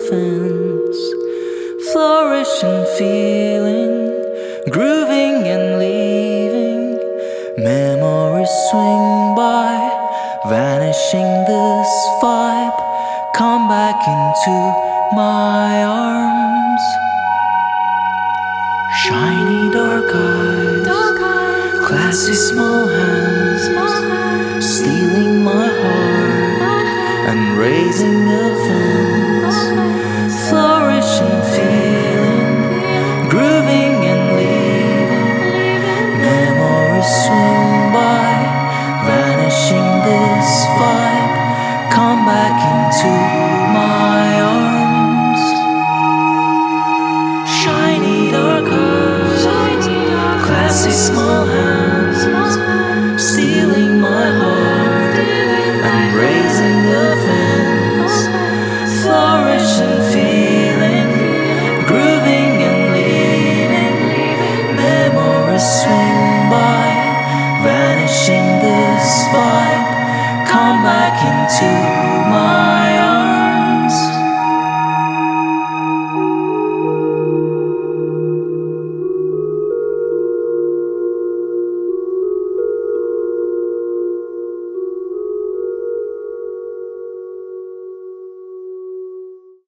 fence, flourish and feeling, grooving and leaving. Memories swing by, vanishing this vibe. Come back into my arms. Shiny dark eyes, classy small hands,